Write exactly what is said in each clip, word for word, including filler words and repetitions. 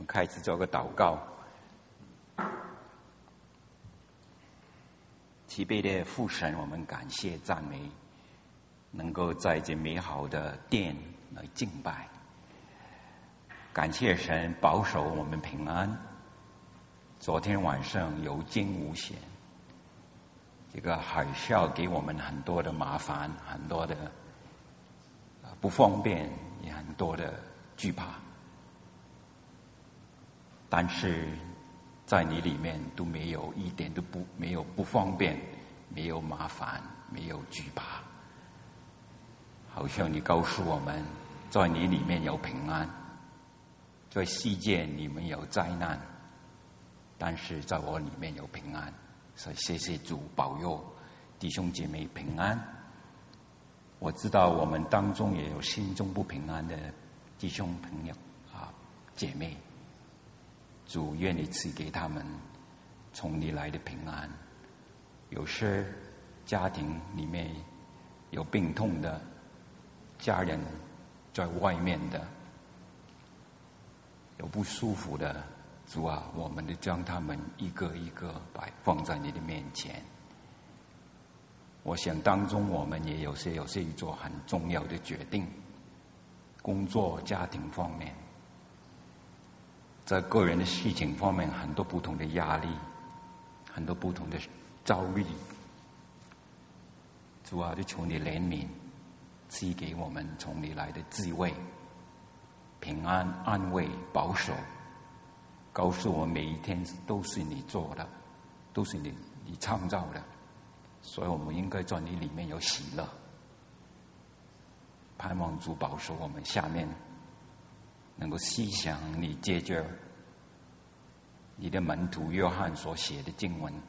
们开始做个祷告。慈悲的父神，我们感谢赞美，能够在这美好的殿来敬拜。感谢神保守我们平安。昨天晚上有惊无险，这个海啸给我们很多的麻烦，很多的不方便，也很多的惧怕。但是在你里面都没有一点都不没有不方便，没有麻烦，没有惧怕。好像你告诉我们，在你里面有平安，在世界里面有灾难，但是在我里面有平安。所以谢谢主保佑弟兄姐妹平安。我知道我们当中也有心中不平安的弟兄朋友啊姐妹，主愿你赐给他们从你来的平安。有些家庭里面有病痛的家人，在外面的有不舒服的，主啊，我们就将他们一个一个摆放在你的面前。我想当中我们也有些有些做很重要的决定，工作家庭方面，在个人的事情方面，很多不同的压力，很多不同的遭遇。主啊，就求你怜悯，赐给我们从你来的智慧、平安、安慰、保守，告诉我们每一天都是你做的，都是你你创造的，所以我们应该在你里面有喜乐。盼望主保守我们下面能够思想你借着你的门徒约翰所写的经文，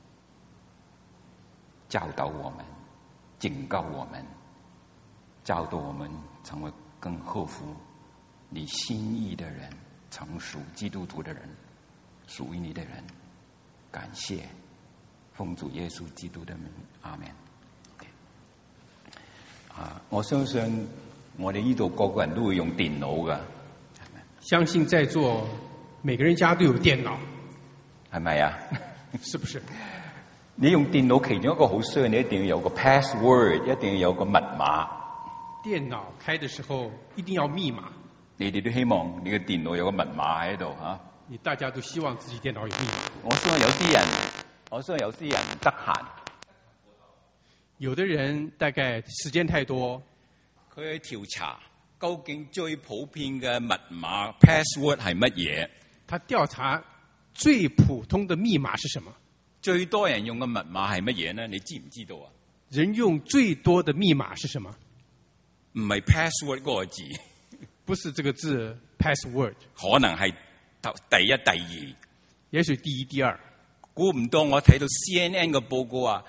教导我们，警告我们，教导我们成为更合乎你心意的人，成属基督徒的人，属于你的人。感谢奉主耶穌基督的名，阿們。啊，我相信我哋呢度個個人都會用電腦噶， 相信在座每個人家都有電腦， 係咪啊？ 是不是？ 你用電腦其中一個好需要，你一定要有個 password， 一定要有個密碼。 電腦開的時候一定要密碼。 你哋都希望你嘅電腦有個密碼喺度嚇。 你大家都希望自己電腦有密碼。 我相信有啲人，我相信有啲人唔得閒。 有的人大概時間太多， 佢去調查究竟最普遍嘅密碼 password 係乜嘢？ 他調查最普通的密碼是什麼？ 最多人用嘅密碼係乜嘢呢？你知唔知道啊？ 人用最多的密碼是什麼？ 唔係 password 嗰個字， 不是這個字 password， 可能係第一、第二， 也許第一、第二。 估唔到我睇到 C N N 嘅報告啊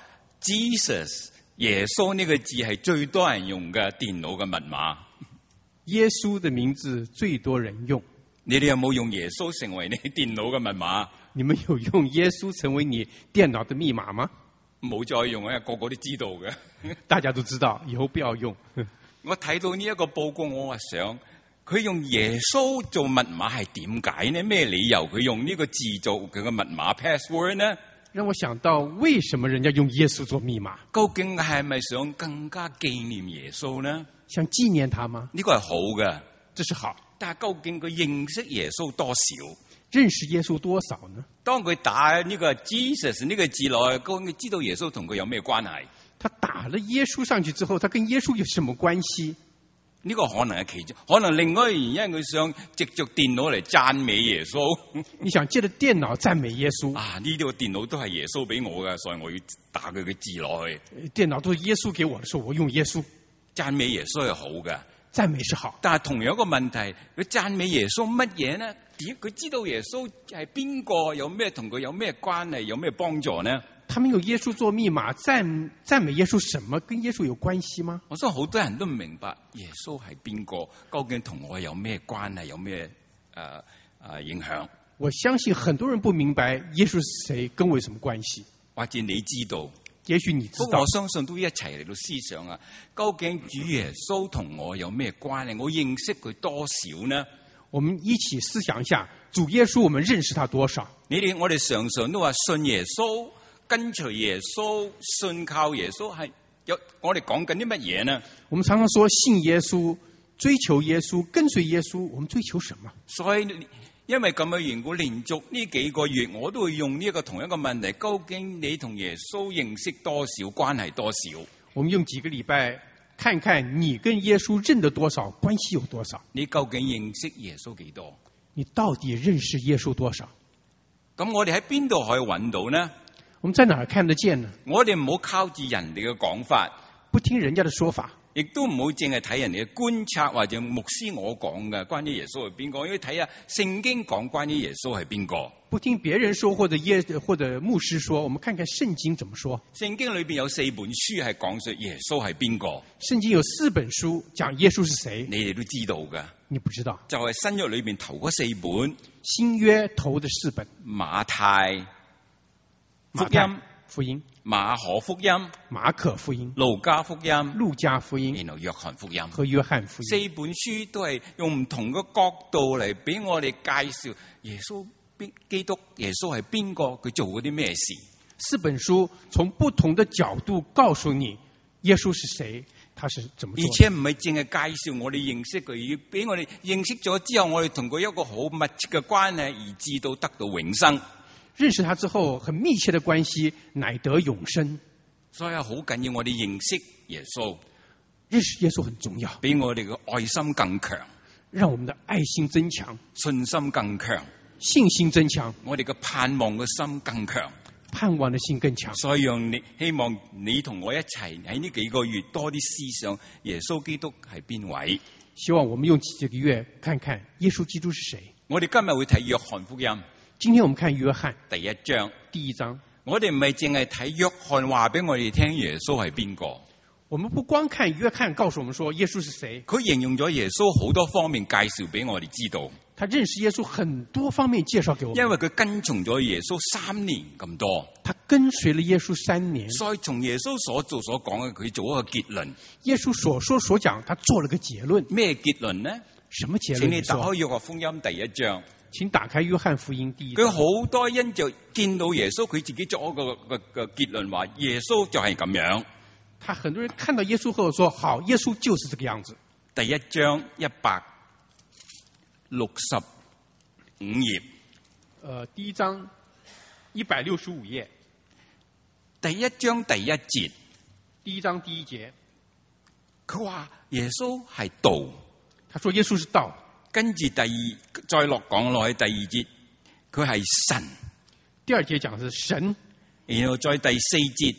，Jesus 耶穌呢個字係最多人用嘅電腦嘅密碼。 耶穌的名字最多人用。 你哋有冇用耶穌成為你電腦嘅密碼？ 你們有用耶穌成為你電腦的密碼嗎？ 冇再用啊，個個都知道嘅。 大家都知道，以後不要用。 我睇到呢一個報告，我話想佢用耶穌做密碼係點解呢？咩理由佢用呢個字做佢嘅密碼 password 呢？ 讓我想到，為什麼人家用耶穌做密碼？ 究竟係咪想更加紀念耶穌呢？ 想紀念他嗎？ 呢個係好嘅， 這是好。 但係究竟佢認識耶穌多少？ 認識耶穌多少呢？ 當佢打呢個 Jesus 呢個字落去，究竟知道耶穌同佢有咩關係？ 他打了耶穌上去之後，他跟耶穌有什麼關係？ 呢個可能係其中，可能另外一個原因，佢想藉着電腦嚟讚美耶穌。 你想借着電腦讚美耶穌啊？呢個電腦都係耶穌俾我嘅，所以我要打佢嘅字落去。 電腦都是耶穌給我的時候，我用耶穌。 讚美耶穌係好嘅， 讚美是好。 但係同樣一個問題，佢讚美耶穌乜嘢呢？點佢知道耶穌係邊個？有咩同佢有咩關係？有咩幫助呢？ 他們有耶穌做密碼，讚讚美耶穌什麼？跟耶穌有關係嗎？ 我相信好多人都唔明白耶穌係邊個，究竟同我有咩關係？有咩誒誒影響？ 我相信很多人不明白耶穌是誰，跟我有什麼關係？ 或者你知道？ 也許你知道。 我相信都一齊嚟到思想啊，究竟主耶穌同我有咩關係？我認識佢多少呢？ 我們一起思想一下， 主耶穌我們認識他多少？ 你哋我哋常常都話信耶穌、跟隨耶穌、信靠耶穌，係有我哋講緊啲乜嘢呢？ 我們常常說信耶穌、追求耶穌、跟隨耶穌，我們追求什麼？ 所以因為咁嘅緣故，連續呢幾個月我都會用呢一個同一個問題：究竟你同耶穌認識多少，關係多少？ 我們用幾個禮拜看看你跟耶穌認得多少，關係有多少？ 你究竟認識耶穌幾多？ 你到底認識耶穌多少？ 咁我哋喺邊度可以揾到呢？ 我們在哪兒看得見呢？ 我哋唔好靠住人哋嘅講法， 不聽人家的說法， 亦都唔好淨係睇人哋嘅觀察或者牧師我講嘅關於耶穌係邊個，因為睇下聖經講關於耶穌係邊個。 不聽別人說或者耶或者牧師說，我們看看聖經怎麼說。 聖經裏邊有四本書係講述耶穌係邊個。 聖經有四本書講耶穌是誰， 你哋都知道噶。 你不知道？ 就係新約裏邊頭嗰四本， 新約頭的四本： 馬太福馬太音、 福音、 馬可福音、 馬可福音、 路加福音、 路加福音然後約翰福音和約翰福音。 四本書都係用唔同嘅角度嚟俾我哋介紹耶穌邊基督，耶穌係邊個，佢做過啲咩事。 四本書從不同的角度告訴你耶穌是誰，他是怎麼做的。 而且唔係淨係介紹我哋認識佢，要俾我哋認識咗之後，我哋同佢一個好密切嘅關係，而至到得到永生。 認識他之後，很密切的關係，乃得永生。 所以好緊要，我哋認識耶穌， 認識耶穌很重要， 俾我哋嘅愛心更強， 讓我們的愛心增強， 信心更強， 信心增強， 我哋嘅盼望嘅心更強， 盼望的心更強。 所以讓你希望你同我一齊喺呢幾個月多啲思想耶穌基督係邊位。 希望我們用幾個月看看耶穌基督是誰。 我哋今日會睇約翰福音。 今天我們看約翰第一章， 第一章。 我哋唔係淨係睇約翰話俾我哋聽耶穌係邊個。 我們不光看約翰告訴我們說耶穌是誰， 佢形容咗耶穌好多方面介紹俾我哋知道。 他認識耶穌很多方面介紹給我們。 因為佢跟從咗耶穌三年咁多， 他跟隨了耶穌三年。 所以從耶穌所做所講嘅，佢做一個結論。 耶穌所說所講，他做了個結論。 咩結論呢？ 什麼結論？ 請你打開約翰福音第一章。 請打開約翰福音第一章。 佢好多人就見到耶穌，佢自己作一個個個結論，話耶穌就係咁樣。 他很多人看到耶穌後說：好，耶穌就是這個樣子。 第一章一百六十五頁。 呃，第一章一百六十五頁。 第一章第一節。 第一章第一節， 佢話耶穌係道。 他說耶穌是道。 跟住第二再落講落去第二節，佢係神。 第二節講的是神， 然後再第四節，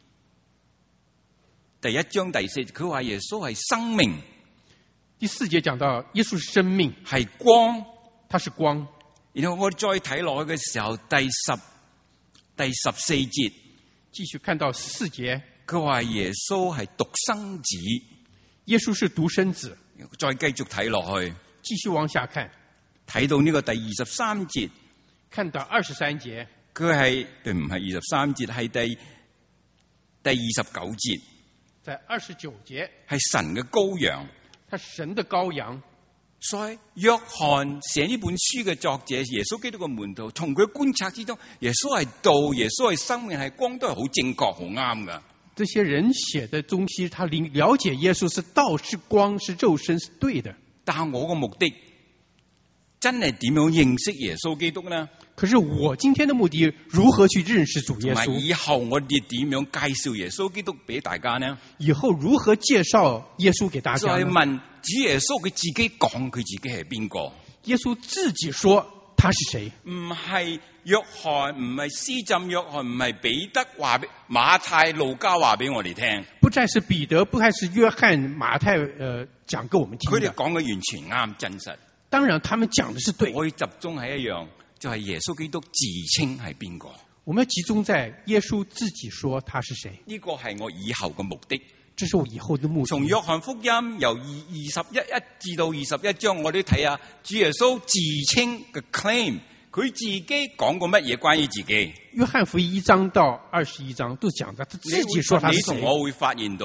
第一章第四節，佢話耶穌係生命。 第四節講到耶穌是生命， 係光， 他是光。 然後我再睇落去嘅時候，第十第十四節， 繼續看到十四節， 佢話耶穌係獨生子。 耶穌是獨生子。 再繼續睇落去。 繼續往下看， 睇到呢個第二十三節， 看到二十三節， 佢係對唔係二十三節，係第第二十九節， 在二十九節係神嘅羔羊， 他神的羔羊。 所以約翰寫呢本書嘅作者，耶穌基督嘅門徒，從佢觀察之中，耶穌係道，耶穌係生命，係光，都係好正確、好啱噶。 這些人寫的東西，他了解耶穌是道、是光、是肉身，是對的。 但係我個目的真係點樣認識耶穌基督呢？ 可是我今天的目的，如何去認識主耶穌？ 以後我哋點樣介紹耶穌基督俾大家呢？ 以後如何介紹耶穌給大家呢？ 再問主耶穌佢自己講佢自己係邊個？ 耶穌自己說他是誰？ 唔係約翰，唔係施浸約翰，唔係彼得話俾馬太、路加話俾我哋聽。 不再是彼得，不再是約翰、馬太，呃，講給我們聽。 佢哋講嘅完全啱，真實。 當然，他們講的是對。 我要集中喺一樣，就係耶穌基督自稱係邊個。 我們要集中在耶穌自己說他是誰。 呢個係我以後嘅目的。 這是我以後的目的。 從約翰福音由二二十一一至到二十一章，我哋睇下主耶穌自稱嘅 claim， 佢自己講過乜嘢關於自己。 約翰福音一章到二十一章都講到他自己說他是誰。 你同我會發現到，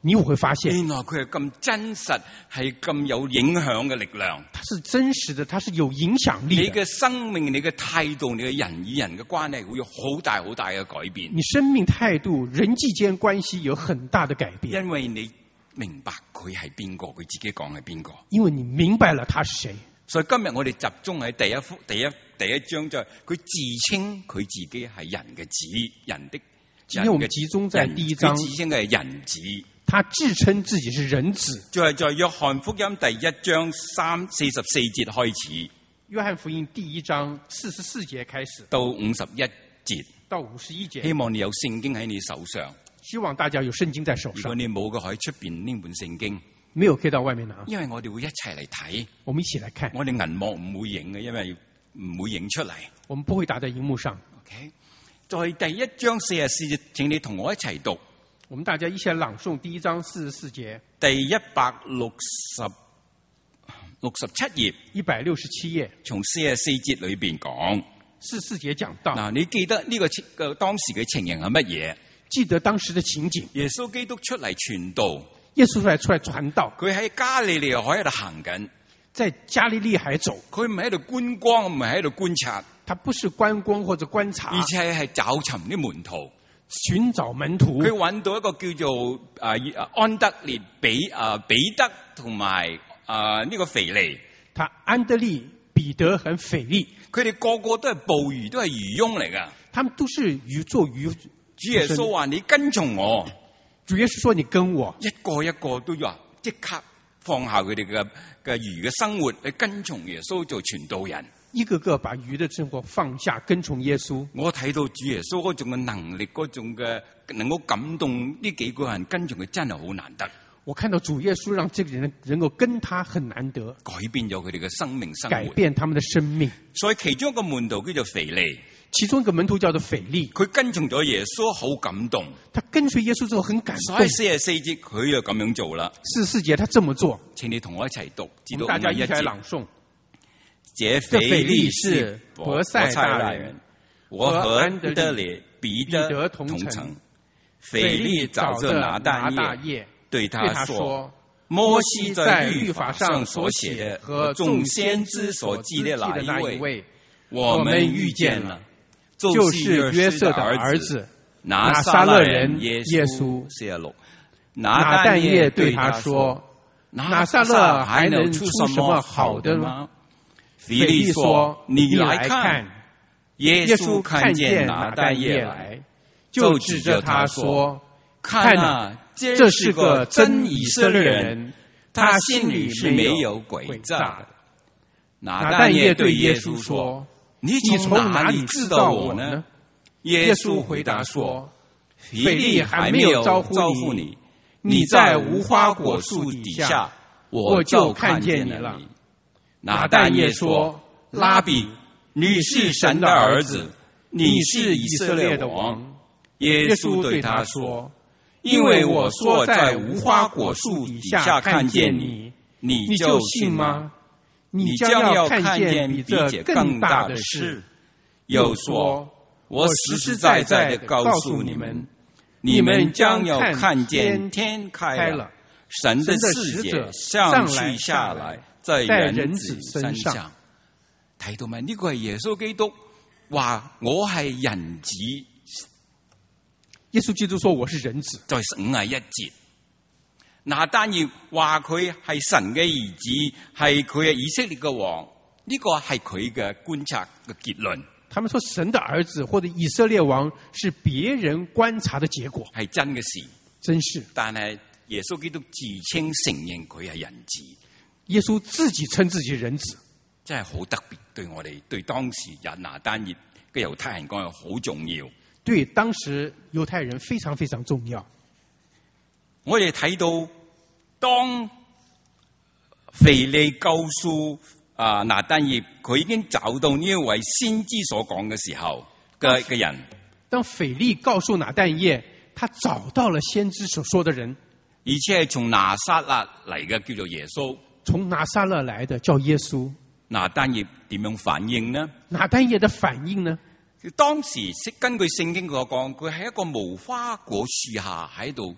你我會發現， 原來佢係咁真實，係咁有影響嘅力量。 它是真實的，它是有影響力你的。 嘅生命、你嘅態度、你嘅人與人嘅關係會有好大好大嘅改變。 你生命態度、人際間關係有很大的改變， 因為你明白佢係邊個，佢自己講係邊個。 因為你明白了他是誰。 所以今日我哋集中喺第一幅、第一第一章，就係佢自稱佢自己係人嘅子，人的。 今天我們集中在第一章， 佢自稱嘅係人子。 他自稱自己是人子。 就係在約翰福音第一章三四十四節開始， 約翰福音第一章四十四節開始到五十一節， 到五十一節。 希望你有聖經喺你手上。 希望大家有聖經在手如果上。 你冇嘅，可以出邊拎本聖經， 沒有可以到外面拿。 因為我哋會一齊嚟睇。 我們一起來看。 我哋銀幕唔會影嘅，因為唔會影出嚟。 我們不會打在熒幕上。 OK，在第一章四十四節，請你同我一齊讀。 我們大家一起來朗誦第一章四十四節， 第一百六十六十七頁， 一百六十七頁， 從四十四節裏邊講。 四十四節講到， 嗱，你記得呢個情嘅當時嘅情形係乜嘢？ 記得當時的情景。 耶穌基督出嚟傳道， 耶穌出來出來傳道， 佢喺加利利海喺度行緊， 在加利利海走， 佢唔係喺度觀光，唔係喺度觀察， 他不是觀光或者觀察， 而且係找尋啲門徒。 尋找門徒， 佢揾到一個叫做啊安德烈、比啊彼得同埋啊呢個腓利。 他安德利、彼得和腓利， 佢哋個個都係捕魚，都係漁翁嚟噶。 他們都是魚做魚。 主耶穌話：你跟從我。 主耶穌說：你跟我。 一個一個都話即刻放下佢哋嘅嘅魚嘅生活，去跟從耶穌做傳道人。 一個個把魚的生活放下，跟從耶穌。 我睇到主耶穌嗰種嘅能力，嗰種嘅能夠感動呢幾個人跟從佢，真係好難得。 我看到主耶穌讓這個人能夠跟他很難得， 改變咗佢哋嘅生命生活， 改變他們的生命。 所以其中一個門徒叫做腓利， 其中一個門徒叫做腓利， 佢跟從咗耶穌，好感動。 他跟隨耶穌之後很感動。 所以四十四節佢就咁樣做啦。 四十四節他這麼做， 請你同我一齊讀，直到大家一五十一節。 起來朗誦。 這腓利是伯賽大人，我和安德烈、彼得同城。腓利找着拿但業，對他說：摩西在律法上所寫的和眾先知所記的那一位，我們遇見了， 就是約瑟的兒子拿撒勒人耶穌。 四十六， 拿但業對他說：拿撒勒還能出什麼好的嗎？腓利說：你來看。耶穌看見拿但業來，就指着他說：看啊，這是個真以色列人，他心裏是沒有詭詐的。拿但業對耶穌說：你從哪裏知道我呢？耶穌回答說：腓利還沒有招呼你，你在無花果樹底下，我就看見你了。拿但業說：拉比，你是神的兒子，你是以色列的王。耶穌對他說：因為我說在無花果樹底下看見你，你就信嗎？你將要看見比這更大的事。又說：我實實在在的告訴你們，你們將要看見天開了，神的使者上去下來，在人子身上。 睇到咪？呢個係耶穌基督話我係人子。 耶穌基督說我是人子， 在五十一節。拿但業話佢係神嘅兒子，係佢係以色列嘅王。呢個係佢嘅觀察嘅結論。 他們說神的兒子或者以色列王是別人觀察的結果， 係真嘅事， 真是。 但係耶穌基督自稱承認佢係人子。 耶穌自己稱自己人子， 真係好特別，對我哋對當時人拿但業嘅猶太人講係好重要。 對當時猶太人非常非常重要。 我哋睇到當腓利告訴啊拿但業，佢已經找到呢一位先知所講嘅時候嘅嘅人。 當腓利告訴拿但業，他找到了先知所說的人， 而且係從拿撒勒嚟嘅，叫做耶穌。 從拿撒勒來的叫耶穌。 拿但業點樣反應呢？ 拿但業的反應呢？ 當時根據聖經所講，佢喺一個無花果樹下喺度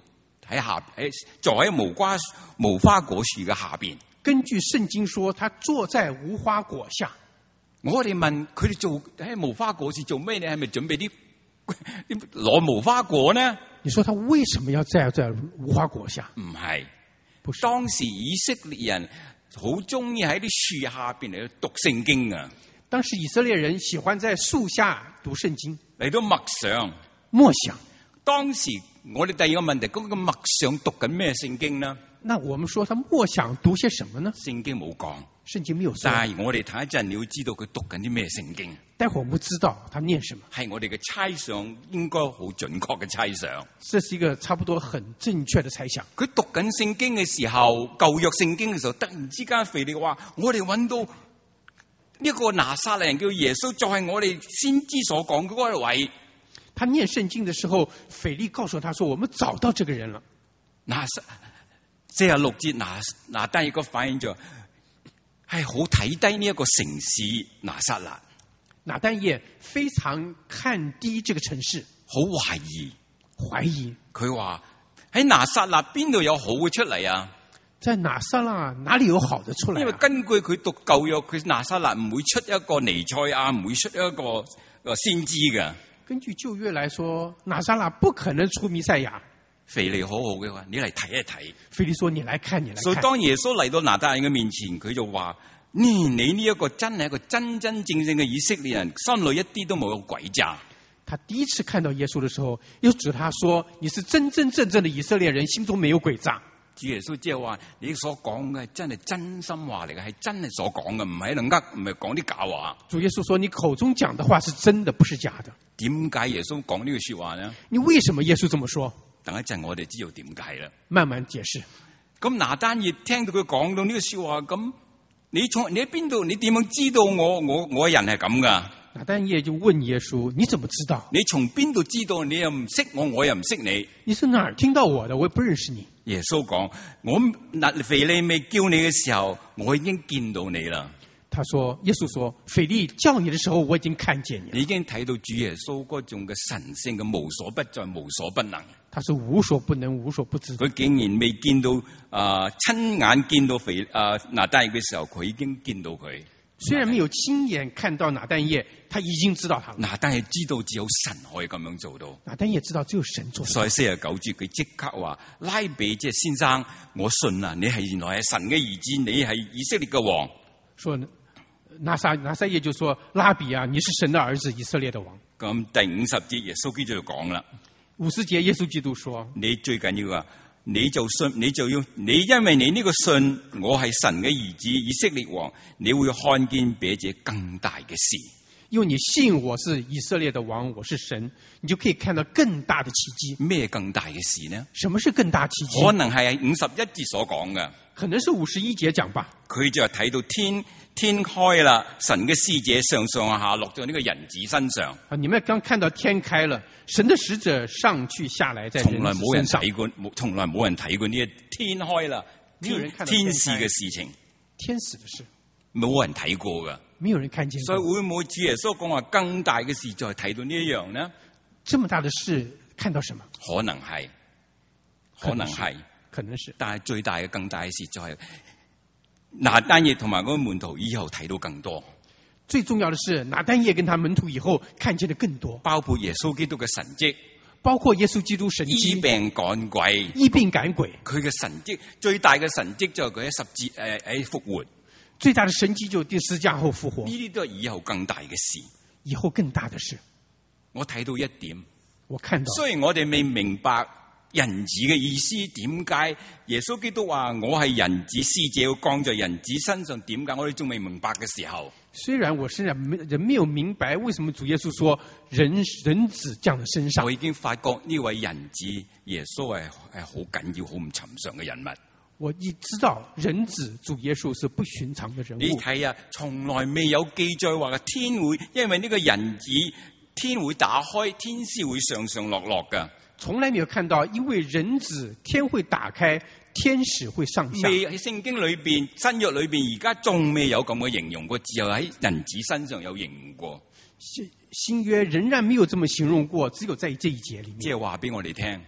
喺下喺坐喺無花無花果樹嘅下邊。 根據聖經說，他坐在無花果下。 我哋問佢哋做喺無花果樹做咩？你係咪準備啲攞無花果呢？ 你說他為什麼要站在無花果下？ 唔係， 不是。 當時以色列人好中意喺啲樹下邊嚟讀聖經啊！ 當時以色列人喜歡在樹下讀聖經， 嚟到默想。 默想。 當時我哋第二個問題，嗰、那個默想讀緊咩聖經呢？ 那我們說他默想讀些什麼呢？ 聖經冇講， 聖經沒有說。 但係我哋睇一陣，你要知道佢讀緊啲咩聖經。 待會我們知道他念什麼， 係我哋嘅猜想，應該好準確嘅猜想。 這是一個差不多很正確的猜想。 佢讀緊聖經嘅時候，舊約聖經嘅時候，突然之間腓力話：我哋揾到呢個拿撒勒人叫耶穌，就係我哋先知所講嗰一位。 他念聖經的時候，腓力告訴他說：我們找到這個人了。 拿撒四十六節，拿拿單一個反應就係好睇低呢一個城市拿撒勒。 拿但業非常看低這個城市， 好懷疑， 懷疑。 佢話喺拿撒勒邊度有好嘅出嚟啊？ 在拿撒勒哪裏有好的出來啊？ 因為根據佢讀舊約，佢拿撒勒唔會出一個彌賽亞，唔會出一個個先知嘅。 根據舊約來說，拿撒勒不可能出彌賽亞。 腓利好好嘅話，你嚟睇一睇。 腓利說：你來看，你來看。 所以當耶穌嚟到拿但人嘅面前，佢就話：嗯，你呢一個真係一個真真正正嘅以色列人，心裏一啲都冇有詭詐。 他第一次看到耶穌的時候，又指他說：你是真真正正的以色列人，心中沒有詭詐。 主耶穌即係話：你所講嘅真係真心話嚟嘅，係真係所講嘅，唔係喺度呃，唔係講啲假話。 主耶穌說：你口中講的話是真的，不是假的。 點解耶穌講呢句說話呢？ 你為什麼耶穌這麼說？ 等一陣我哋知道點解啦。 慢慢解釋。 咁拿但業聽到佢講到呢個說話，咁你從你喺邊度？你點樣知道我我我人係咁噶？ 拿但業就問耶穌：你怎麼知道？ 你從邊度知道？你又唔識我，我又唔識你。 你是哪兒聽到我的？我也不認識你。 耶穌講：我拿腓利未叫你嘅時候，我已經見到你啦。 他說：耶穌說，腓利叫你的時候，我已經看見你了。 你已經睇到主耶穌嗰種嘅神聖嘅無所不在、無所不能。 他是無所不能、無所不知。 佢竟然未見到啊、呃，親眼見到腓啊拿但業嘅時候，佢已經見到佢。 雖然沒有親眼看到拿但業，他已經知道他。 拿但業知道只有神可以咁樣做到。 拿但業知道只有神做到。 所以四十九節佢即刻話：拉比，即係先生，我信啦，你係原來係神嘅兒子，你係以色列嘅王。 說拿撒拿撒業就說：拉比啊，你是神的兒子，以色列的王。 咁第五十節耶穌基督就講啦。 五十節耶穌基督說：你最緊要啊，你就信，你就要你，因為你呢個信，我係神嘅兒子，以色列王，你會看見比這更大嘅事。 因為你信我是以色列的王，我是神，你就可以看到更大的奇蹟。 咩更大嘅事呢？ 什麼是更大奇蹟？ 可能係五十一節所講嘅， 可能是五十一節講吧。 佢就係睇到天天開啦，神嘅使者上上下下落咗呢個人子身上。 啊，你們剛看到天開了，神的使者上去下來在人子身上。從來冇人睇過， 冇從來冇人睇過呢個天開啦，天天使嘅事情， 天使嘅事， 冇人睇過噶。 沒有人看見過。 所以會唔會主耶穌講話更大嘅事就係睇到呢一樣呢？ 這麼大的事看到什麼？ 可能係，可能係， 可能是。 但係最大嘅更大嘅事就係拿但業同埋嗰個門徒以後睇到更多。 最重要的是拿但業跟他門徒以後看見的更多， 包括耶穌基督嘅神蹟， 包括耶穌基督神蹟， 醫病趕鬼， 醫病趕鬼。 佢嘅神蹟最大嘅神蹟就係佢喺十字誒喺復活。 最大的神蹟就第十架後復活， 呢啲都係以後更大嘅事。 以後更大的事， 我睇到一點， 我看到。 雖然我哋未明白人子嘅意思，點解耶穌基督話我係人子，使者要降在人子身上？點解我哋仲未明白嘅時候？ 雖然我現在人沒有明白為什麼主耶穌說人人子降在身上， 我已經發覺呢位人子耶穌係係好緊要、好唔尋常嘅人物。 我已知道人子主耶穌是不尋常的人物。 你睇啊，從來未有記載話嘅天會，因為呢個人子天會打開，天使會上上落落噶。 從來沒有看到，因為人子天會打開，天使會上下。 未喺聖經裏邊、新約裏邊，而家仲未有咁嘅形容過，只有喺人子身上有形容過。 新新約仍然沒有這麼形容過，只有在這一節裏面。 即係話俾我哋聽。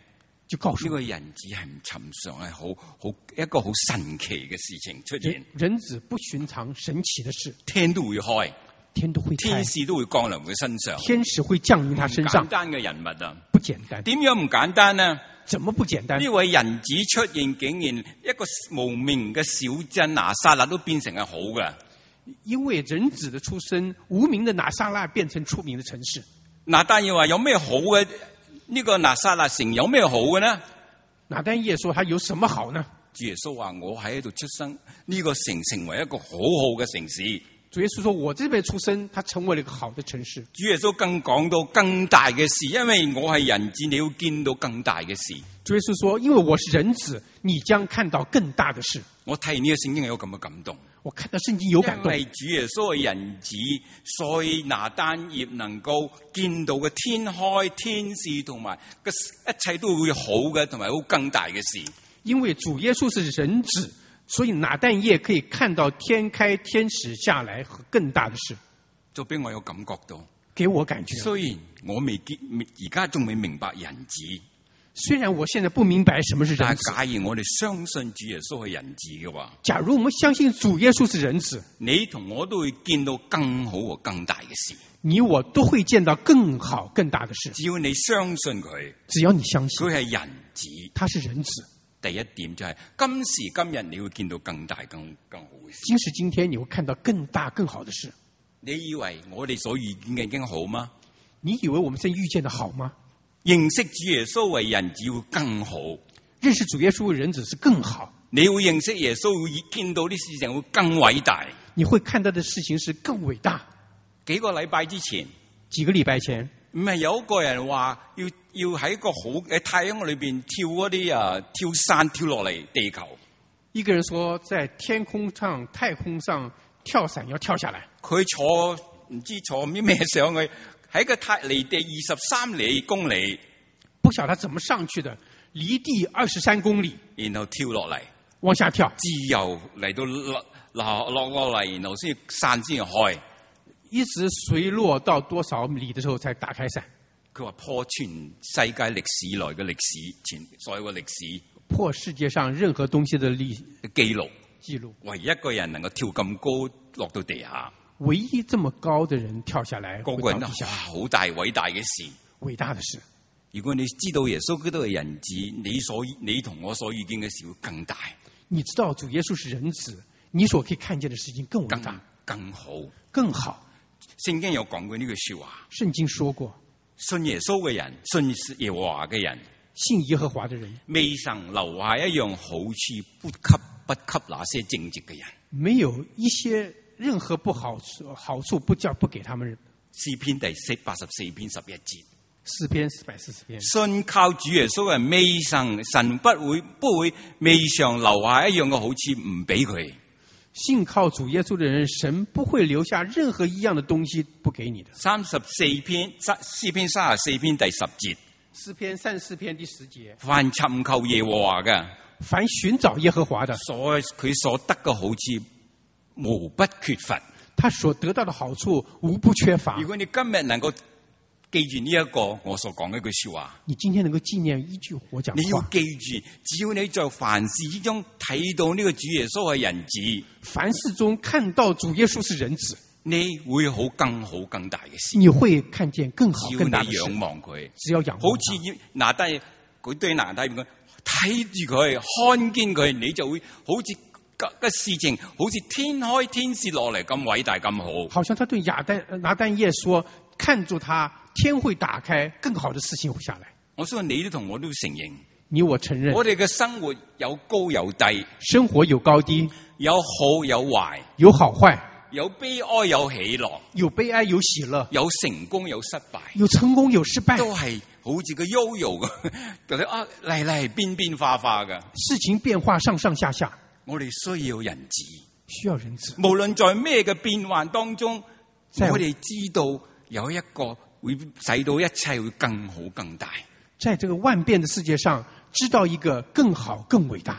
就告訴呢個人子係唔尋常，係好好一個好神奇嘅事情出現。 人子不尋常神奇的事， 天都會開， 天都會開， 天使都會降臨佢身上， 天使會降臨他身上。 簡單嘅人物啊， 不簡單。 點樣唔簡單呢？ 怎麼不簡單？ 呢位人子出現，竟然一個無名嘅小鎮拿撒勒都變成係好嘅。 因為人子的出生，無名的拿撒勒變成出名的城市。 拿但業話有咩好嘅？呢、這個拿撒勒城有咩好嘅呢？ 拿但業說他有什麼好呢？ 主耶穌話我喺度出生，呢、這個城成為一個好好嘅城市。 主耶穌說我這邊出生，他成為了一個好的城市。 主耶穌更講到更大嘅事，因為我係人子，你要見到更大嘅事。 主耶穌說因為我是人子，你將看到更大的事。 我睇呢個聖經有咁嘅感動， 我看到聖經有感動， 因為主耶穌係人子，所以拿但業能夠見到嘅天開、天使同埋嘅一切都會好嘅，同埋好更大嘅事。 因為主耶穌是人子，所以拿但業可以看到天開、天使下來和更大的事。 就俾我有感覺到， 給我感覺。 雖然我未結，而家仲未明白人子。 雖然我現在不明白什麼是人子， 但假如我哋相信主耶穌係人子嘅話， 假如我們相信主耶穌是人子， 你同我都會見到更好和更大嘅事。 你我都會見到更好更大的事。 只要你相信佢， 只要你相信佢係人子， 他是人子。 第一點就係、是、今時今日你會見到更大更更好嘅事。 今時今天你會看到更大更好的事。 你以為我哋所遇見嘅已經好嗎？ 你以為我們現在遇見的好嗎？ 認識主耶穌為人子會更好， 認識主耶穌為人子是更好。 你會認識耶穌會見到啲事情會更偉大， 你會看到的事情是更偉大。 幾個禮拜之前， 幾個禮拜前， 唔係有一個人話要要喺個好喺太陽裏邊跳嗰啲啊跳傘跳落嚟地球。 一個人說在天空上太空上跳傘要跳下來， 佢坐唔知坐啲咩上去。喺個太離地二十三里公里， 不曉得他怎麼上去的，離地二十三公里， 然後跳落嚟， 往下跳， 自由嚟到落落落落嚟，然後先傘先開， 一直垂落到多少里的時候才打開傘。 佢話破全世界歷史來嘅歷史，全所有嘅歷史， 破世界上任何東西的歷記錄， 記錄， 唯一一個人能夠跳咁高落到地下。 唯一這麼高的人跳下來， 個個人都哇好大偉大嘅事， 偉大的事。 如果你知道耶穌基督係人子，你所你同我所遇見嘅事會更大。 你知道主耶穌是人子，你所可以看見的事情更偉大、 更更好、 更好。 聖經有講過呢句說話， 聖經說過， 信耶穌嘅人，信耶和華嘅人， 信耶和華的人， 未曾留下一樣好處不給不給那些正直嘅人， 沒有一些。任何不好處好處不叫不給他們。 詩篇第四八十四篇十一節， 詩篇四百四十篇。 信靠主耶穌嘅人未曾神不會不會未嘗留下一樣嘅好處唔俾佢。 信靠主耶穌的人，神不會留下任何一樣的東西不給你的。 三十四篇詩篇三十四篇第十節， 詩篇三十四篇第十節。 凡尋求耶和華嘅， 凡尋找耶和華的， 所佢所得嘅好處無不缺乏， 他所得到的好處無不缺乏。 如果你今日能夠記住呢、這、一個我所講嘅一句說話， 你今天能夠紀念一句我講的話， 你要記住，只要你在凡事之中睇到呢個主耶穌係人子， 凡事中看到主耶穌是人子， 你會好更好更大嘅事， 你會看見更好更大嘅事。 只要你仰望佢， 只要仰望， 好似拿但業佢對拿但業咁睇住佢，看見佢，你就會好似。嘅事情好似天開天使落嚟咁偉大咁好， 好像他對亞但拿但業說：看住他，天會打開，更好的事情會下來。 我相信你都同我都承認， 你我承認， 我哋嘅生活有高有低， 生活有高低， 有好有壞， 有好壞， 有悲哀有喜樂， 有悲哀有喜樂， 有成功有失敗， 有成功有失敗， 都係好似個悠悠嘅，啊嚟嚟變變化化嘅， 事情變化上上下下。 我哋需要人子， 需要人子。 無論在咩嘅變幻當中，我哋知道有一個會使到一切會更好更大。 在這個萬變的世界上，知道一個更好更偉大的。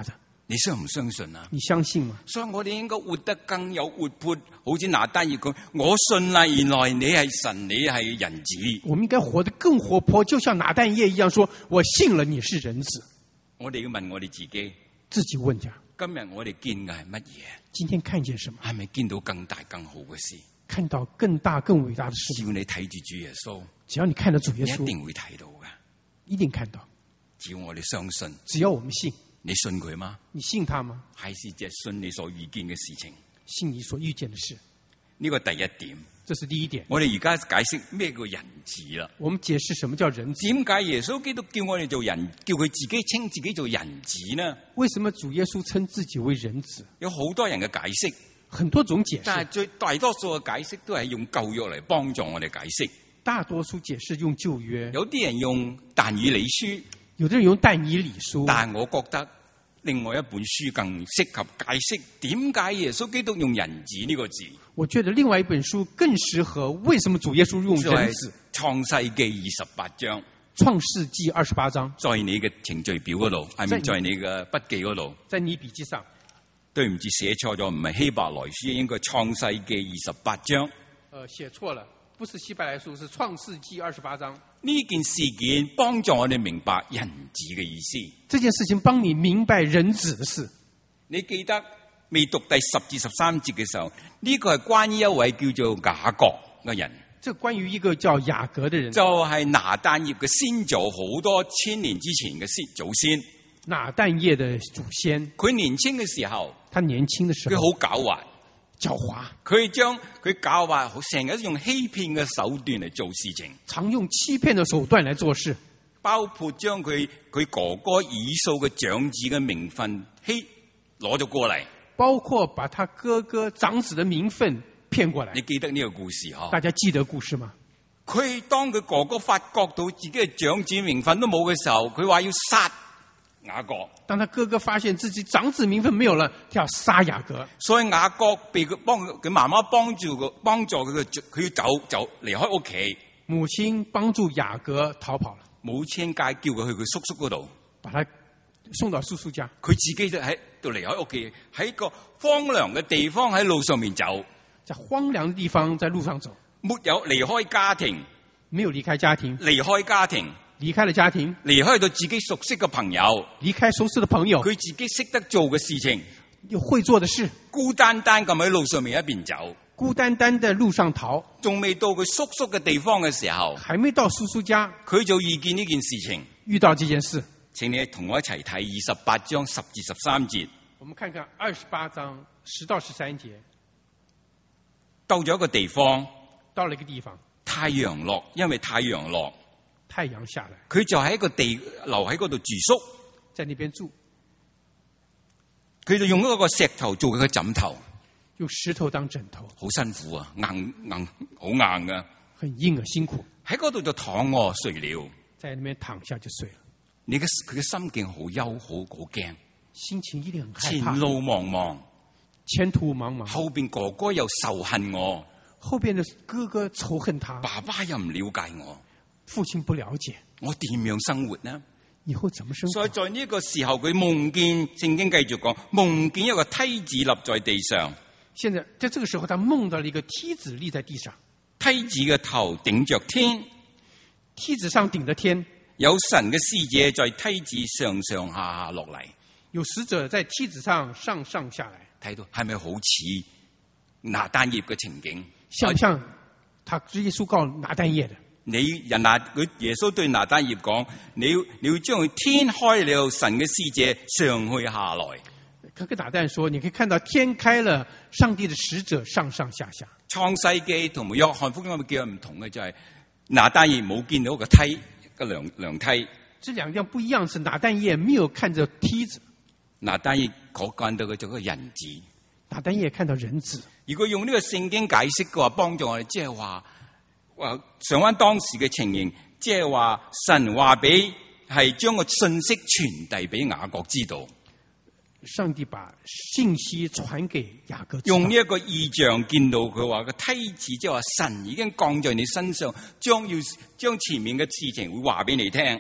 你相唔相信啊？ 你相信嗎？ 所以我哋應該活得更有活潑，好似拿單業講，我信啦，原來你係神，你係人子。 我們應該活得更活潑，就像拿但業一樣，說我信了你是人子。 我哋要問我哋自己， 自己問下， 今日我哋見嘅係乜嘢？ 今天看見什麼？ 係咪見到更大更好嘅事？ 看到更大更偉大的事。 只要你睇住主耶穌， 只要你看到主耶穌， 你一定會睇到嘅， 一定看到。 只要我哋相信， 只要我們信， 你信佢嗎？ 你信他嗎？ 還是只係信你所遇見嘅事情？ 信你所遇見的事。 呢個第一點， 這是第一點。 我哋而家解釋咩叫人子啦。 我們解釋什麼叫人子？ 點解耶穌基督叫我哋做人，叫佢自己稱自己做人子呢？ 為什麼主耶穌稱自己為人子？ 有好多人嘅解釋， 很多種解釋， 但係最大多數嘅解釋都係用舊約嚟幫助我哋解釋。 大多數解釋用舊約， 有啲人用但以理書， 有啲人用但以理書， 但係我覺得另外一本書更適合解釋點解耶穌基督用人子呢個字。 我覺得另外一本書更適合為什麼主耶穌用人子。 創世記二十八章， 創世記二十八章， 在你嘅程序表嗰度，係咪在你嘅筆記嗰度？ 在你筆記上， 對唔住，寫錯咗，唔係希伯來書，應該創世記二十八章。 呃，寫錯了，不是希伯來書，是創世記二十八章。 呢件事件幫助我哋明白人子嘅意思。 這件事情幫你明白人子的事。 你記得未讀第十至十三節嘅時候，呢、這個係關於一位叫做雅各嘅人。 這關於一個叫雅各的人， 就係、是、拿但業嘅先祖，好多千年之前嘅先祖先。 拿但業的祖先， 佢年輕嘅時候， 他年輕的時候， 佢好狡猾， 狡猾。 佢將佢狡猾，成日用欺騙嘅手段嚟做事情， 常用欺騙的手段來做事， 包括將佢佢哥哥以掃嘅長子嘅名分欺攞咗過嚟。 包括把他哥哥長子的名分騙過來。 你記得呢個故事嗬？ 大家記得故事嗎？ 佢當佢哥哥發覺到自己嘅長子名分都冇嘅時候，佢話要殺雅各。 當他哥哥發現自己長子名分沒有了，他要殺雅各。 所以雅各被佢幫佢媽媽幫助佢，幫助佢嘅佢要走走離開屋企。 母親幫助雅各逃跑了。 母親介叫佢去佢叔叔嗰度， 把他送到叔叔家。 佢自己就喺度離開屋企，喺個荒涼嘅地方喺路上面走。 在荒涼的地方在路上走， 沒有離開家庭， 沒有離開家庭， 離開家庭， 離開了家庭， 離開到自己熟悉嘅朋友， 離開熟悉的朋友， 佢自己識得做嘅事情， 有會做的事， 孤單單咁喺路上面一邊走， 孤單單的路上逃， 仲未到佢叔叔嘅地方嘅時候， 還沒到叔叔家， 佢就遇見呢件事情， 遇到這件事。 請你同我一齊睇二十八章十至十三節。 我們看看二十八章十到十三節。 到咗一個地方， 到了一個地方， 太陽落，因為太陽落， 太陽下來， 佢就喺一個地留喺嗰度住宿， 在那邊住。 佢就用一個石頭做佢嘅枕頭， 用石頭當枕頭， 好辛苦啊，硬硬好硬噶， 很硬啊，辛苦。 喺嗰度就躺臥睡了， 在那邊躺下就睡了。 你嘅佢嘅心境好憂好好驚， 心情一定很害怕。 前路茫茫， 前途茫茫。 後邊哥哥又仇恨我， 後邊的哥哥仇恨他， 爸爸又唔了解我， 父親不了解， 我點樣生活呢？ 以後怎麼生活？ 所以在呢個時候，佢夢見，聖經繼續講，夢見一個梯子立在地上。 現在在這個時候，他夢到了一個梯子立在地上， 梯子嘅頭頂着天， 梯子上頂着天， 有神嘅使者在梯子上上下下落嚟， 有使者在梯子上上上下來。 睇到係咪好似拿但業嘅情景？ 像不像他耶穌告拿但業的？ 你人拿佢耶穌對拿但業講，你要你要將佢天開了，神嘅使者上去下來。 他跟拿但說，你可以看到天開了，上帝的使者上上下下。 創世記同埋約翰福音嘅叫唔同嘅就係、是、拿但業冇見到個梯個梁梁梯。 這兩樣不一樣，是拿但業沒有看着梯子， 拿但業嗰見到嘅就個人子。 拿但業看到人子。 如果用呢個聖經解釋嘅話，幫助我哋，即係話，話上翻當時嘅情形，即係話神話俾係將個信息傳遞俾雅各知道。 上帝把信息傳給雅各， 用呢一個異象見到佢話個梯子，即係話神已經降在你身上，將要將前面嘅事情會話俾你聽。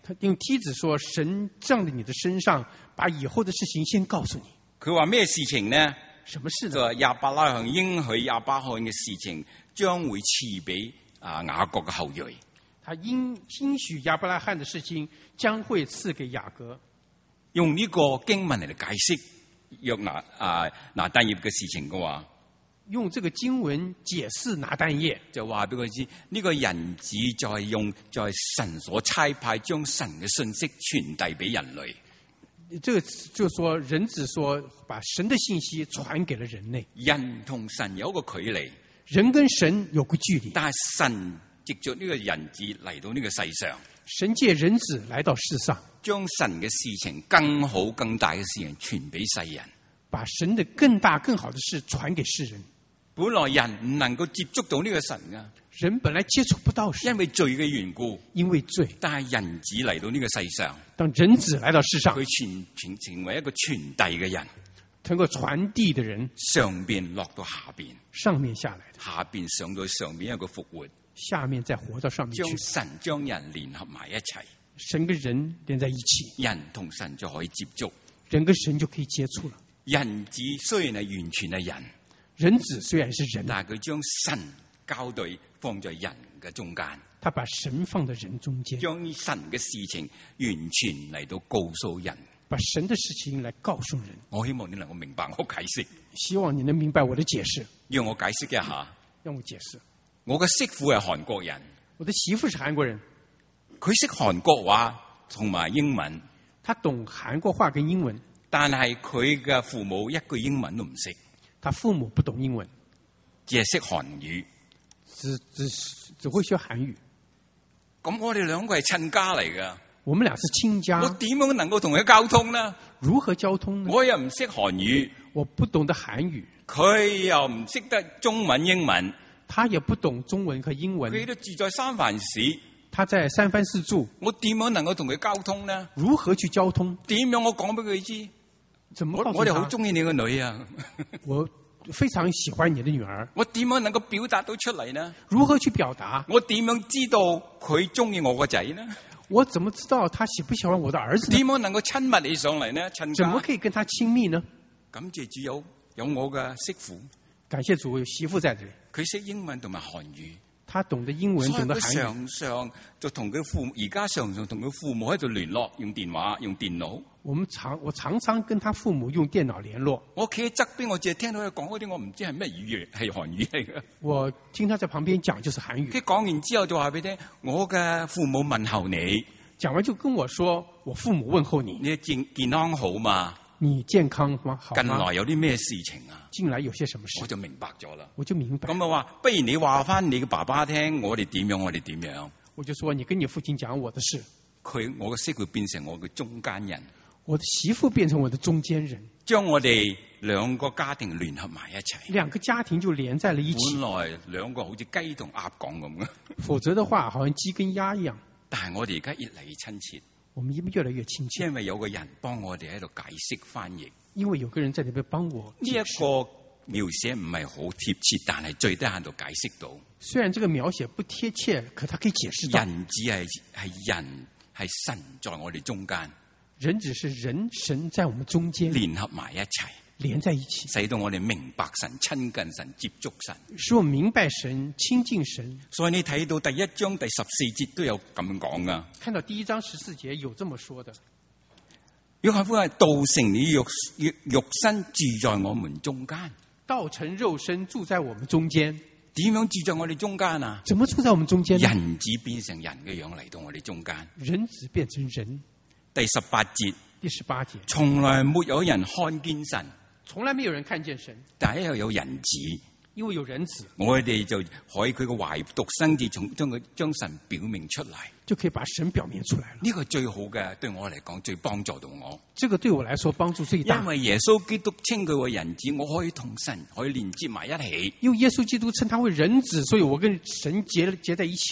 他用梯子說：神降在你的身上，把以後的事情先告訴你。 佢話咩事情呢？ 什麼事呢？ 就係亞伯拉罕應許亞伯拉罕嘅事情，將會賜俾啊雅各嘅後裔。 他應應許亞伯拉罕的事情，將會賜給雅各。 用呢個經文嚟解釋約拿啊拿但業嘅事情嘅話， 用這個經文解釋拿但業， 就話俾佢知呢個人子就係用就係神所差派，將神嘅信息傳遞俾人類。 這個就說人子說把神的信息傳給了人類。 人同神有一個距離， 人跟神有個距離， 但係神藉着呢個人子嚟到呢個世上， 神借人子來到世上， 將神嘅事情更好更大嘅事情傳俾世人， 把神的更大更好的事傳給世人。 本來人唔能夠接觸到呢個神㗎， 人本來接觸不到神， 因為罪嘅緣故， 因為罪。 但係人子嚟到呢個世上， 當人子來到世上， 佢傳傳成為一個傳遞嘅人， 通過傳遞的人， 上邊落到下邊， 上面下來的， 下邊上到上面一個復活， 下面再活到上面去， 將神將人聯合埋一齊， 神跟人連在一起， 人同神就可以接觸， 人跟神就可以接觸了。 人子雖然係完全係人， 人子雖然是人， 但係佢將神交對放在人嘅中間， 他把神放在人中間， 將神嘅事情完全嚟到告訴人， 把神的事情來告訴人。 我希望你能夠明白我解釋， 希望你能明白我的解釋。 讓我解釋一下。 讓我解釋。 我嘅媳婦係韓國人， 我的媳婦是韓國人， 佢識韓國話同埋英文， 他懂韓國話跟英文， 但係佢嘅父母一句英文都唔識， 他父母不懂英文， 只係識韓語， 只只只會學韓語。 咁我哋兩個係親家嚟噶， 我們倆是親家， 我點樣能夠同佢交通呢？ 如何交通呢？ 我又唔識韓語， 我不懂得韓語， 佢又唔識得中文英文， 他也不懂中文和英文。 佢都住在三藩市， 他在三藩市住， 我點樣能夠同佢交通呢？ 如何去交通？ 點樣我講俾佢知？ 怎麼我我哋好中意你個女啊！ 我非常喜歡你的女兒。 我點樣能夠表達到出嚟呢？ 如何去表達？ 我點樣知道佢中意我個仔呢？ 我怎麼知道他喜不喜歡我的兒子呢？ 點樣能夠親密起上嚟呢？親家怎麼可以跟他親密呢？ 感謝主有有我嘅媳婦， 感謝主有媳婦在這裡， 佢識英文同埋韓語。 他懂得英文，懂得韓語。 常常就同佢父母，而家常常同佢父母喺度聯絡，用電話，用電腦。 我們常我常常跟他父母用電腦聯絡。 我企喺側邊，我淨係聽到佢講嗰啲，我唔知係咩語言，係韓語嚟嘅。 我聽他在旁邊講，就是韓語。 佢講完之後就話俾你聽，我嘅父母問候你。 講完就跟我說，我父母問候你。 你健健康好嘛？ 你健康嗎？好嗎？ 近來有啲咩事情啊？ 近來有些什麼事？ 我就明白咗啦。 我就明白。 咁啊話，不如你話翻你嘅爸爸聽，我哋點樣，我哋點樣。 我就說，你跟你父親講我的事。 佢我嘅媳婦變成我嘅中間人。 我的媳婦變成我的中間人， 將我哋兩個家庭聯合埋一齊。 兩個家庭就連在了一起。 本來兩個好似雞同鴨講咁嘅， 否則的話，好像雞跟鴨一樣。 但係我哋而家越嚟越親切。 我們越來越親切， 因為有個人幫我哋喺度解釋翻譯。 因為有個人在那邊幫我。 呢一個描寫唔係好貼切，但係最低限度解釋到。 雖然這個描寫不貼切，可它可以解釋到。 人只係係人係神在我哋中間。 人只是人，神在我們中間聯合埋一齊， 連在一起， 使到我哋明白神、親近神、接觸神， 使我明白神、親近神。 所以你睇到第一章第十四節都有咁講噶。 看到第一章十四節有這麼說的。 約翰福音係道成了肉肉肉身住在我們中間， 道成肉身住在我們中間。 點樣住在我哋中間啊？ 怎麼住在我們中間？ 人子變成人嘅樣嚟到我哋中間， 人子變成人。 第十八節， 第十八節， 從來沒有人看見神， 從來沒有人看見神， 但係又有人子， 因為有人子， 我哋就可以佢個懷獨生子，從將佢將神表明出嚟， 就可以把神表明出來了。 呢個最好嘅，對我嚟講最幫助到我。 這個對我來說幫助最大， 因為耶穌基督稱佢為人子，我可以同神可以連接埋一起。 因為耶穌基督稱他為人子，所以我跟神結結在一起了。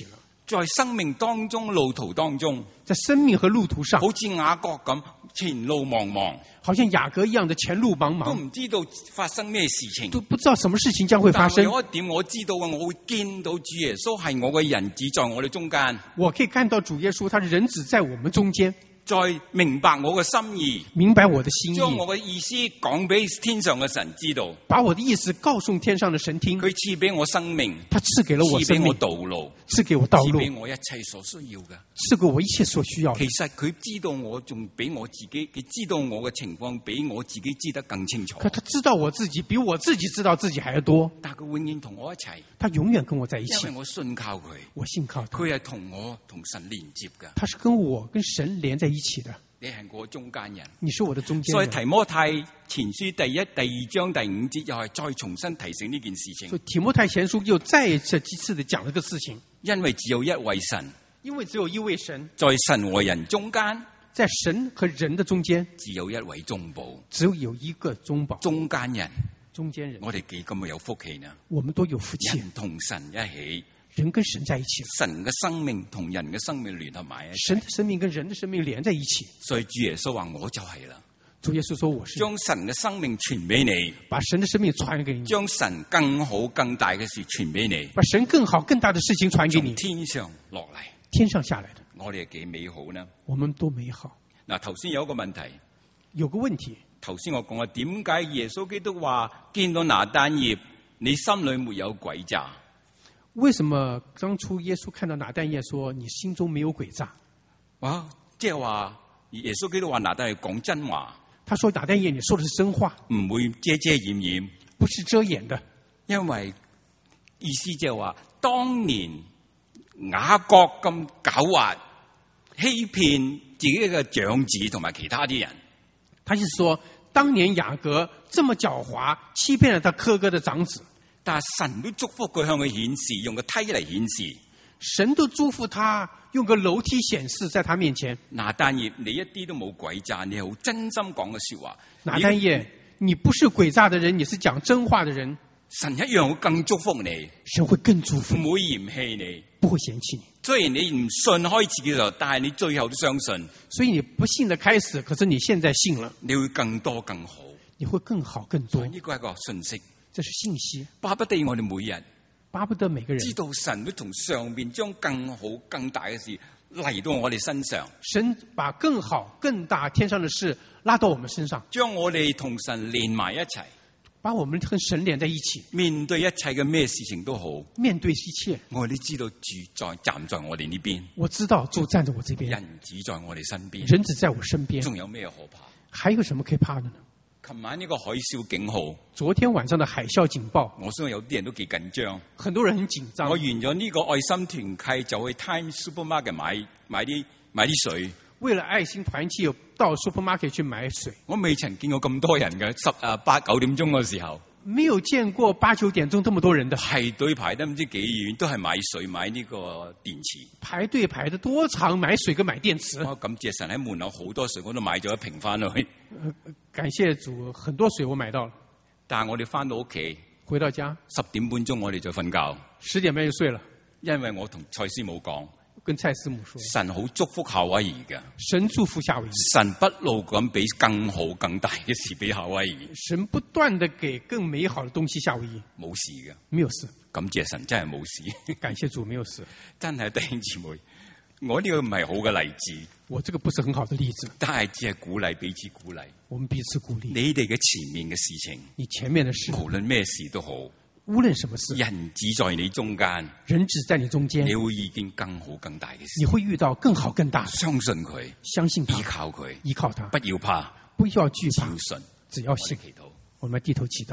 在生命當中、路途當中， 在生命和路途上， 好似雅各咁前路茫茫， 好像雅各一樣的前路茫茫， 都唔知道發生咩事情， 都不知道什麼事情將會發生。 但有一點我知道嘅，我會見到主耶穌係我嘅人子在我哋中間， 我可以看到主耶穌，他是人子在我們中間。 再明白我嘅心意， 明白我的心意， 將我嘅意思講俾天上嘅神知道， 把我的意思告訴天上的神聽。 佢賜俾我生命， 他賜給了我生命， 賜俾我道路， 賜給我道路， 賜俾我一切所需要嘅， 賜給我一切所需要的。 其實佢知道我仲比我自己，佢知道我嘅情況比我自己知得更清楚。 可他知道我自己比我自己知道自己還要多， 但佢永遠同我一齊， 他永遠跟我在一起， 因為我信靠佢， 我信靠他， 佢係同我同神連接嘅， 他是跟我跟神連在一起的。 你係我中間人， 你是我的中間人。 所以提摩太前書第一、第二章第五節又係再重新提醒呢件事情。 所以提摩太前書又再一次幾次的講了個事情， 因為只有一位神， 因為只有一位神， 在神和人中間， 在神和人的中間， 只有一位中保， 只有有一個中保， 中間人， 中間人。 我哋幾咁有福氣呢？ 我們都有福氣， 人同神一起。 人跟神在一起， 神嘅生命同人嘅生命聯合埋一齊， 神的生命跟人的生命連在一起。 所以主耶穌話我就係啦。 主耶穌說我是， 將神嘅生命傳俾你， 把神的生命傳給你， 將神更好更大嘅事傳俾你， 把神更好更大的事情傳給你， 從天上落嚟， 天上下來的， 我哋係幾美好呢？ 我們多美好。 嗱，頭先有一個問題， 有個問題， 頭先我講話點解耶穌基督話見到拿但業，你心裏沒有詭詐？ 為什麼當初耶穌看到拿但業說你心中沒有詭詐？ 哇，即係話耶穌基督話拿但業講真話， 他說拿但業你說的是真話， 唔會遮遮掩掩， 不是遮掩的。 因為意思即係話當年雅各咁狡猾，欺騙自己嘅長子同埋其他啲人， 他就是說當年雅各這麼狡猾，欺騙了他哥哥的長子。 但係神都祝福佢，向佢顯示，用個梯嚟顯示。 神都祝福他，用個樓梯顯示在他面前。 拿但業，你一啲都冇詭詐，你係好真心講嘅說話。 拿但業，你不是詭詐的人，你是講真話的人。 神一樣會更祝福你， 神會更祝福你， 唔會嫌棄你， 不會嫌棄你。 雖然你唔信開始嘅時候，但係你最後都相信。 所以你不信的開始，可是你現在信了， 你會更多更好， 你會更好更多。 呢個係一個信息。 這是信息， 巴不得我哋每日巴不得每個人知道神會從上邊將更好更大嘅事嚟到我哋身上， 神把更好更大天上的事拉到我們身上， 將我哋同神連埋一齊， 把我們跟神連在一起， 面對一切嘅咩事情都好， 面對一切， 我哋都知道主在站在我哋呢邊， 我知道主站在我這邊， 人子在我哋身邊， 人子在我身邊， 仲有咩可怕？ 還有什麼可以怕的呢？ 琴晚呢個海嘯警號， 昨天晚上的海嘯警報， 我相信有啲人都幾緊張， 很多人很緊張。 我完咗呢個愛心團契就去 Times Supermarket 買買啲買啲水。 為了愛心團契，到 Supermarket 去買水。 我未曾見過咁多人嘅，十啊八九點鐘嘅時候， 沒有見過八九點鐘這麼多人的， 排隊排得唔知幾遠，都係買水買呢個電池。 排隊排得多長，買水跟買電池。 我感謝神喺門口好多水，我都買咗一瓶翻去。 呃，感謝主，很多水我買到了。 但係我哋翻到屋企， 回到家十點半鐘我哋就瞓覺， 十點半就睡了。 因為我同蔡師母講， 跟蔡師母說， 神好祝福夏威夷嘅， 神祝福夏威夷， 神不怒咁俾更好更大嘅事俾夏威夷， 神不斷地給更美好的東西夏威夷， 冇事嘅， 沒有事。 感謝神真係冇事， 感謝主沒有事， 真係弟兄姊妹，我呢個唔係好嘅例子， 我這個不是很好的例子， 但係只係鼓勵彼此鼓勵， 我們彼此鼓勵。 你哋嘅前面嘅事情， 你前面的事， 無論咩事都好， 無論什麼事， 人子在你中間， 人子在你中間， 你會遇見更好更大嘅事， 你會遇到更好更大， 相信佢， 相信他， 依靠佢， 依靠他， 不要怕， 不要懼怕， 只信， 只要信。 祈禱， 我們低頭祈禱。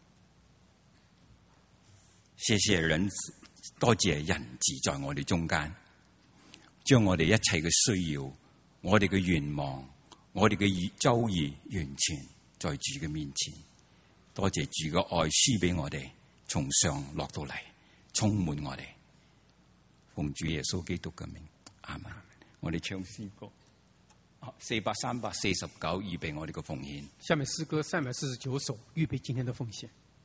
謝謝人子，多謝人子在我哋中間，將我哋一切嘅需要，我哋嘅願望，我哋嘅周意完全在主嘅面前。多謝主嘅愛輸俾我哋，從上落到嚟，充滿我哋。奉主耶穌基督嘅名，阿們。我哋唱詩歌，四百三百四十九，預備我哋嘅奉獻。 下面詩歌三百四十九首，預備今天的奉獻。